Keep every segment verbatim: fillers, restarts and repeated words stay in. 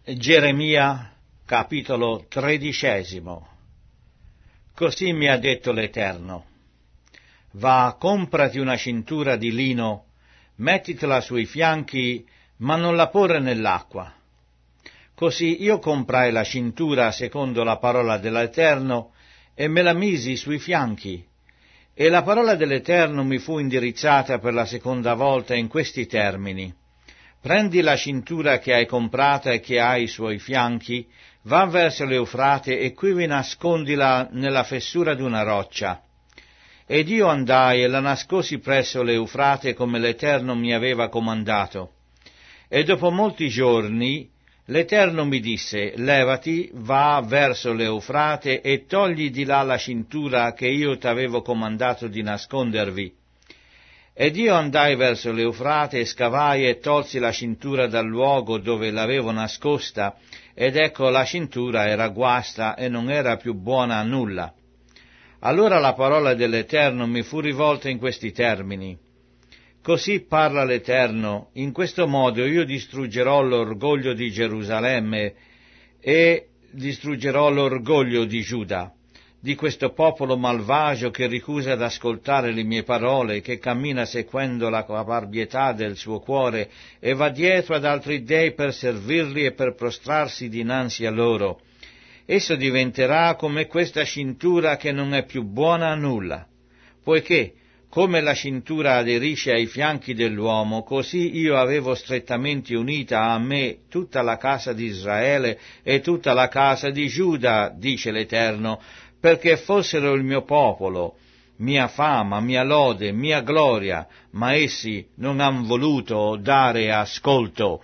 Geremia, capitolo tredicesimo. Così mi ha detto l'Eterno: va, comprati una cintura di lino, mettitela sui fianchi, ma non la porre nell'acqua. Così io comprai la cintura secondo la parola dell'Eterno e me la misi sui fianchi. E la parola dell'Eterno mi fu indirizzata per la seconda volta in questi termini: prendi la cintura che hai comprata e che ha i suoi fianchi, va verso l'Eufrate e quivi nascondila nella fessura d'una roccia. Ed io andai e la nascosi presso l'Eufrate come l'Eterno mi aveva comandato. E dopo molti giorni l'Eterno mi disse: levati, va verso l'Eufrate e togli di là la cintura che io t'avevo comandato di nascondervi. Ed io andai verso l'Eufrate e scavai e tolsi la cintura dal luogo dove l'avevo nascosta, ed ecco la cintura era guasta e non era più buona a nulla. Allora la parola dell'Eterno mi fu rivolta in questi termini: così parla l'Eterno, in questo modo io distruggerò l'orgoglio di Gerusalemme e distruggerò l'orgoglio di Giuda, di questo popolo malvagio che ricusa ad ascoltare le mie parole, che cammina seguendo la caparbietà del suo cuore e va dietro ad altri dei per servirli e per prostrarsi dinanzi a loro. Esso diventerà come questa cintura che non è più buona a nulla, poiché come la cintura aderisce ai fianchi dell'uomo, così io avevo strettamente unita a me tutta la casa di Israele e tutta la casa di Giuda, dice l'Eterno, perché fossero il mio popolo, mia fama, mia lode, mia gloria, ma essi non han voluto dare ascolto.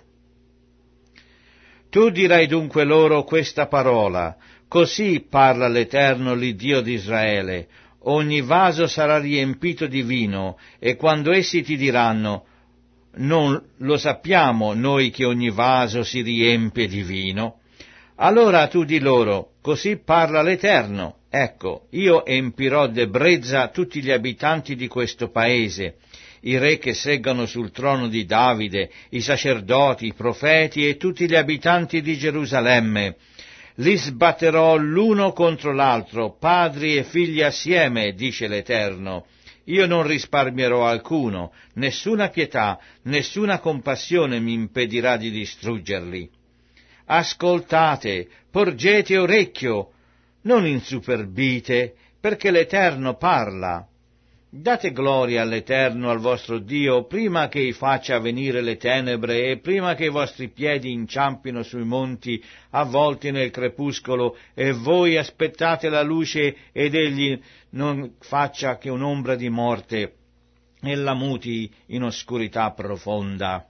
Tu dirai dunque loro questa parola: così parla l'Eterno, l'Iddio di Israele: ogni vaso sarà riempito di vino, e quando essi ti diranno: non lo sappiamo noi che ogni vaso si riempie di vino, allora tu di loro: così parla l'Eterno, ecco, io empirò d'ebbrezza tutti gli abitanti di questo paese, i re che seggano sul trono di Davide, i sacerdoti, i profeti e tutti gli abitanti di Gerusalemme. Li sbatterò l'uno contro l'altro, padri e figli assieme, dice l'Eterno. Io non risparmierò alcuno, nessuna pietà, nessuna compassione mi impedirà di distruggerli. Ascoltate, porgete orecchio, non insuperbite, perché l'Eterno parla. Date gloria all'Eterno, al vostro Dio, prima che faccia venire le tenebre e prima che i vostri piedi inciampino sui monti, avvolti nel crepuscolo, e voi aspettate la luce ed egli non faccia che un'ombra di morte e la muti in oscurità profonda.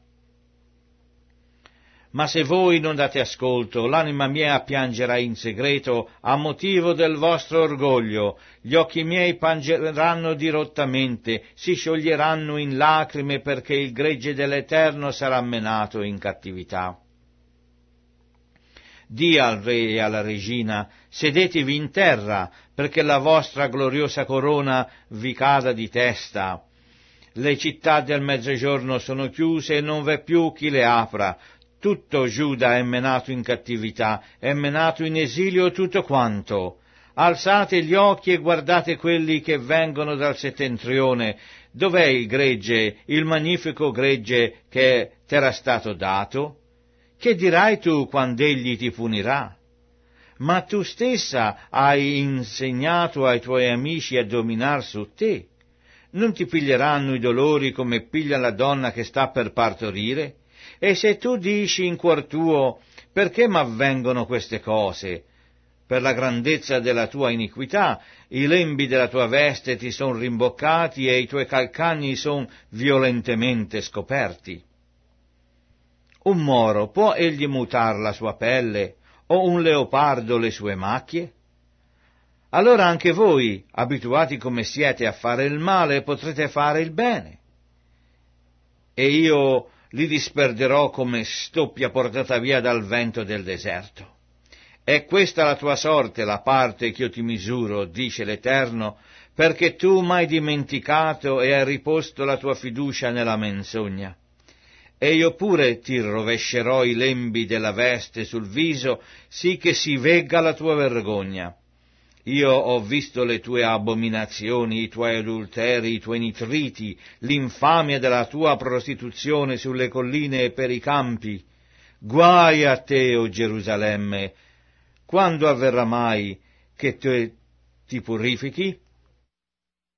Ma se voi non date ascolto, l'anima mia piangerà in segreto a motivo del vostro orgoglio, gli occhi miei piangeranno dirottamente, si scioglieranno in lacrime perché il gregge dell'Eterno sarà menato in cattività. Dì al re e alla regina: sedetevi in terra, perché la vostra gloriosa corona vi cada di testa. Le città del mezzogiorno sono chiuse e non v'è più chi le apra. Tutto Giuda è menato in cattività, è menato in esilio tutto quanto. Alzate gli occhi e guardate quelli che vengono dal settentrione. Dov'è il gregge, il magnifico gregge che t'era stato dato? Che dirai tu quando egli ti punirà? Ma tu stessa hai insegnato ai tuoi amici a dominar su te. Non ti piglieranno i dolori come piglia la donna che sta per partorire? E se tu dici in cuor tuo: perché m'avvengono queste cose? Per la grandezza della tua iniquità, i lembi della tua veste ti son rimboccati e i tuoi calcagni son violentemente scoperti. Un moro può egli mutar la sua pelle, o un leopardo le sue macchie? Allora anche voi, abituati come siete a fare il male, potrete fare il bene. E io li disperderò come stoppia portata via dal vento del deserto. È questa la tua sorte, la parte che io ti misuro, dice l'Eterno, perché tu m'hai dimenticato e hai riposto la tua fiducia nella menzogna. e io pure ti rovescerò i lembi della veste sul viso, sì che si vegga la tua vergogna. Io ho visto le tue abominazioni, i tuoi adulteri, i tuoi nitriti, l'infamia della tua prostituzione sulle colline e per i campi. Guai a te, o Gerusalemme! Quando avverrà mai che te ti purifichi?